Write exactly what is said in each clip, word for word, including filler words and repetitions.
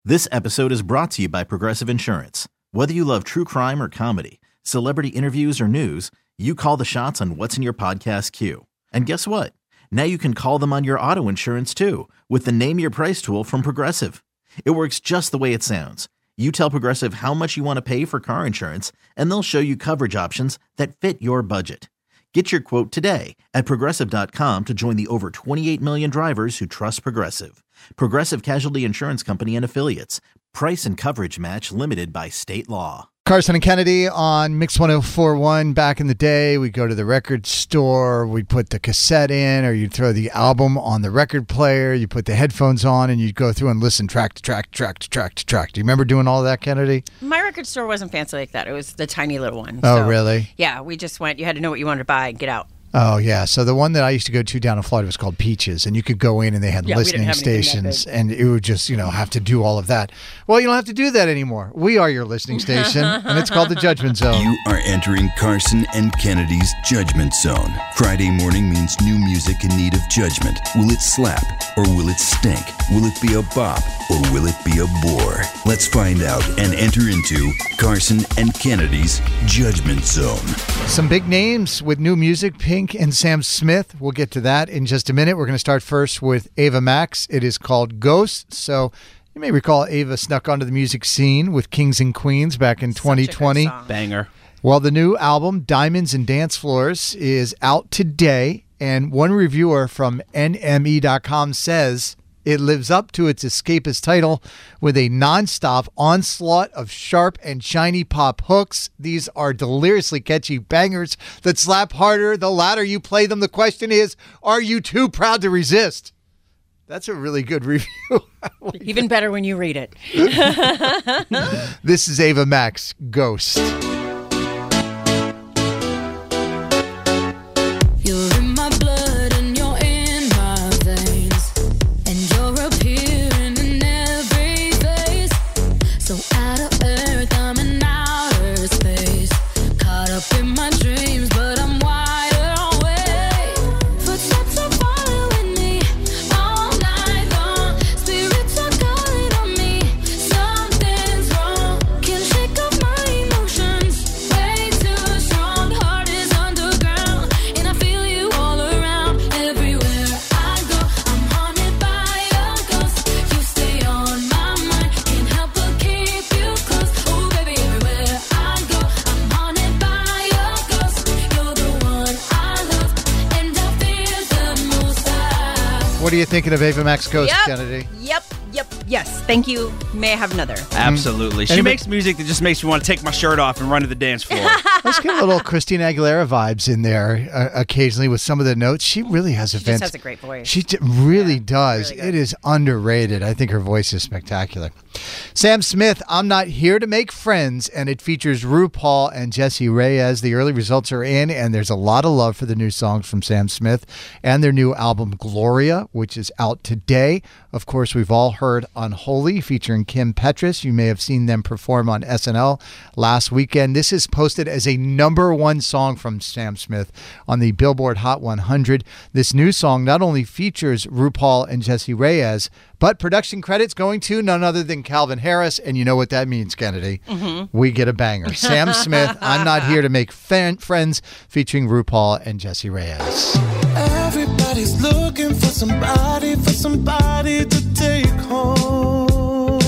This episode is brought to you by Progressive Insurance. Whether you love true crime or comedy, celebrity interviews or news, you call the shots on what's in your podcast queue. And guess what? Now you can call them on your auto insurance too with the Name Your Price tool from Progressive. It works just the way it sounds. You tell Progressive how much you want to pay for car insurance, and they'll show you coverage options that fit your budget. Get your quote today at Progressive dot com to join the over twenty-eight million drivers who trust Progressive. Progressive Casualty Insurance Company and Affiliates. Price and coverage match limited by state law. Carson and Kennedy on Mix one oh four point one. Back in the day, we'd go to the record store, we'd put the cassette in, or you'd throw the album on the record player, you put the headphones on, and you'd go through and listen track to track, track to track to track. Do you remember doing all of that, Kennedy? My record store wasn't fancy like that. It was the tiny little one. Oh, so, really? Yeah, we just went, you had to know what you wanted to buy and get out. Oh, yeah. So the one that I used to go to down in Florida was called Peaches, and you could go in and they had yeah, listening stations, and it would just, you know, have to do all of that. Well, you don't have to do that anymore. We are your listening station, and it's called the Judgment Zone. You are entering Carson and Kennedy's Judgment Zone. Friday morning means new music in need of judgment. Will it slap or will it stink? Will it be a bop or will it be a bore? Let's find out and enter into Carson and Kennedy's Judgment Zone. Some big names with new music, Pink and Sam Smith. We'll get to that in just a minute. We're going to start first with Ava Max. It is called Ghost. So you may recall Ava snuck onto the music scene with Kings and Queens back in twenty twenty. Banger. Well, the new album, Diamonds and Dance Floors, is out today. And one reviewer from N M E dot com says it lives up to its escapist title with a nonstop onslaught of sharp and shiny pop hooks. These are deliriously catchy bangers that slap harder the louder you play them. The question is, are you too proud to resist? That's a really good review. Even better when you read it. This is Ava Max, Ghost. What are you thinking of Ava Max Ghost, yep, Kennedy? Yep, yep, yes. Thank you. May I have another? Absolutely. She Anybody- makes music that just makes me want to take my shirt off and run to the dance floor. Let's get a little Christina Aguilera vibes in there uh, occasionally with some of the notes. She really has a She fans- just has a great voice. She d- really Yeah, does. really good. It is underrated. I think her voice is spectacular. Sam Smith, I'm Not Here to Make Friends, and it features RuPaul and Jessie Reyez. The early results are in, and there's a lot of love for the new songs from Sam Smith and their new album, Gloria, which is out today. Of course, we've all heard Unholy, featuring Kim Petras. You may have seen them perform on S N L last weekend. This is posted as a number one song from Sam Smith on the Billboard Hot one hundred. This new song not only features RuPaul and Jessie Reyez, but production credits going to none other than Calvin Harris. And you know what that means, Kennedy. Mm-hmm. We get a banger. Sam Smith, I'm Not Here to Make fan- Friends, featuring RuPaul and Jessie Reyez. Everybody's looking for somebody, for somebody to take home.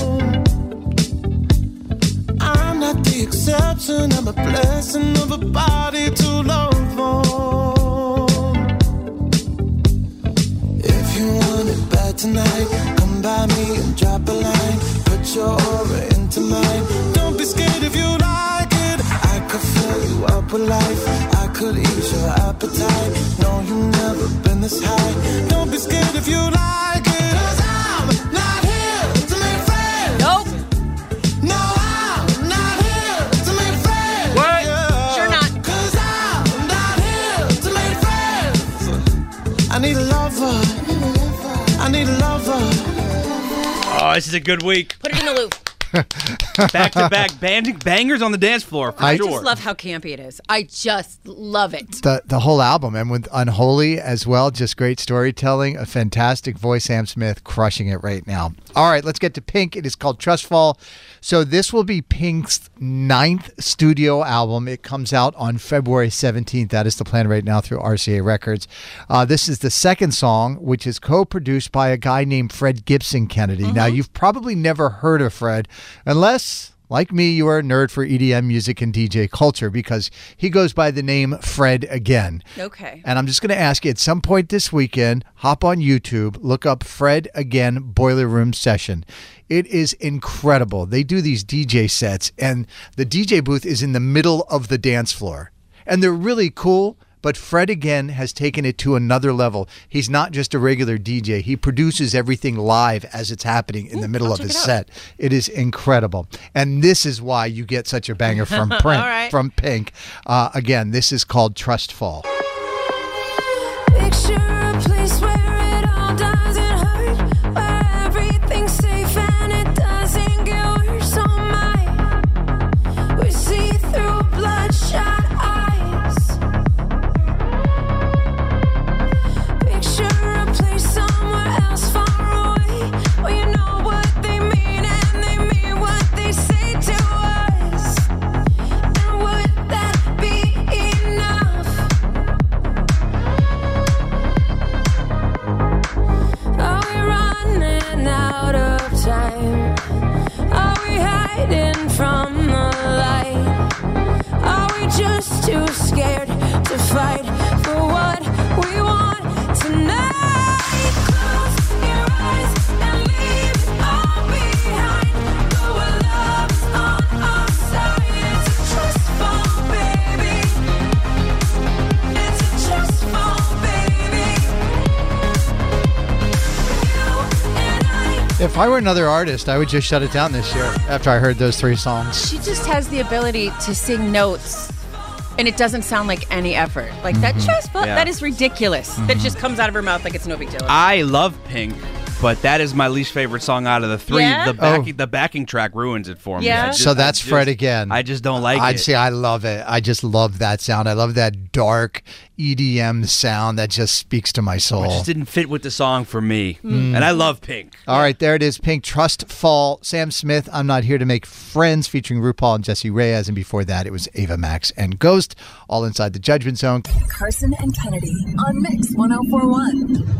I'm not the exception, I'm a blessing of a body to love on. If you want it bad tonight, come by me and drop a line. Put your aura into mine. Don't be scared if you like it. I could fill you up with life. I could ease your appetite. No, you've never been this high. Don't be scared if you like it. 'Cause I'm not here to make friends. Nope. No, I'm not here to make friends. What? Yeah. Sure not. 'Cause I'm not here to make friends. I need a lover. I need a lover. Oh, this is a good week. Put it in the loop. Back to back bang- bangers on the dance floor for I sure. I just love how campy it is. I just love it. The the whole album, and with Unholy as well, just great storytelling, a fantastic voice, Sam Smith crushing it right now. All right, let's get to Pink. It is called Trustfall. So this will be Pink's ninth studio album. It comes out on February seventeenth. That is the plan right now through R C A Records. Uh, this is the second song, which is co-produced by a guy named Fred Gibson Kennedy. Mm-hmm. Now, you've probably never heard of Fred, unless, like me, you are a nerd for E D M music and D J culture, because he goes by the name Fred Again. Okay. And I'm just going to ask you, at some point this weekend, hop on YouTube, look up Fred Again Boiler Room Session. It is incredible. They do these D J sets, and the D J booth is in the middle of the dance floor. And they're really cool, but Fred Again has taken it to another level. He's not just a regular D J. He produces everything live as it's happening in the middle I'll of check his it out. set. It is incredible. And this is why you get such a banger from Print, All right. from Pink. Uh, again, this is called Trustfall. Picture a place where it all doesn't hurt, where everything's safe and it doesn't get worse. Oh my, we see through bloodshot eyes. Picture a place somewhere else far away, where you know what they mean and they mean what they say to us. And would that be enough? Are we running out of time? Are we hiding from the light? Are we just too scared to fight for what we want tonight? Close your eyes and leave it all behind. Go where love's on our side. It's a trust fall, baby. It's a trust fall, baby. If I were another artist, I would just shut it down this year after I heard those three songs. She just has the ability to sing notes, and it doesn't sound like any effort. Like that just, Yeah. that is ridiculous. That just comes out of her mouth like it's no big deal. I love Pink, but that is my least favorite song out of the three. Yeah? The backing, Oh. the backing track ruins it for me. Yeah? I just- So that's I just- Fred Again. I just don't like I'd it. say I love it. I just love that sound. I love that dark E D M sound that just speaks to my It soul. just didn't fit with the song for me. And I love Pink. All right, there it is. Pink, Trustfall. Sam Smith, I'm Not Here to Make Friends, featuring RuPaul and Jessie Reyez. And before that, it was Ava Max and Ghost, all inside the Judgment Zone. Carson and Kennedy on Mix one oh four point one.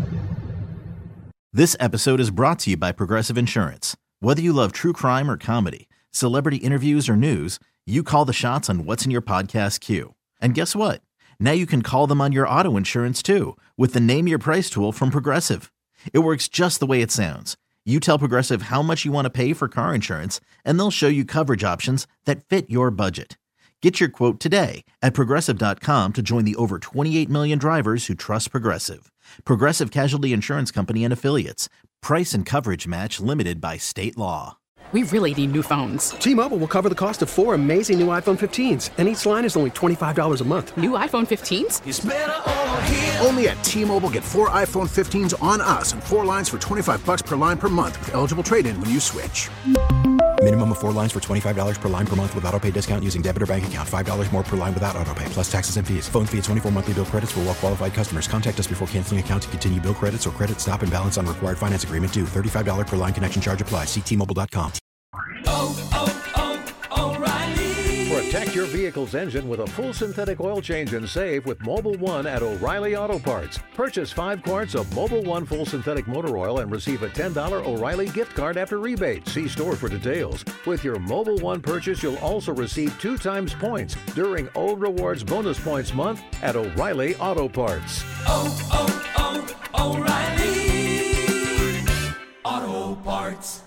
This episode is brought to you by Progressive Insurance. Whether you love true crime or comedy, celebrity interviews or news, you call the shots on what's in your podcast queue. And guess what? Now you can call them on your auto insurance too, with the Name Your Price tool from Progressive. It works just the way it sounds. You tell Progressive how much you want to pay for car insurance, and they'll show you coverage options that fit your budget. Get your quote today at Progressive dot com to join the over twenty-eight million drivers who trust Progressive. Progressive Casualty Insurance Company and Affiliates. Price and coverage match limited by state law. We really need new phones. T-Mobile will cover the cost of four amazing new iPhone fifteens, and each line is only twenty-five dollars a month. New iPhone fifteens? It's better over here. Only at T-Mobile, get four iPhone fifteens on us and four lines for twenty-five bucks per line per month with eligible trade-in when you switch. Minimum of four lines for twenty-five dollars per line per month with autopay discount using debit or bank account. five dollars more per line without autopay, plus taxes and fees. Phone fee at twenty-four monthly bill credits for well-qualified customers. Contact us before canceling account to continue bill credits or credit stop and balance on required finance agreement due. thirty-five dollars per line connection charge applies. See T Mobile dot com. Oh, oh, oh, O'Reilly. Protect your vehicle's engine with a full synthetic oil change and save with Mobil one at O'Reilly Auto Parts. Purchase five quarts of Mobil one full synthetic motor oil and receive a ten dollars O'Reilly gift card after rebate. See store for details. With your Mobil one purchase, you'll also receive two times points during O Rewards Bonus Points Month at O'Reilly Auto Parts. Oh, oh, oh, O'Reilly Auto Parts.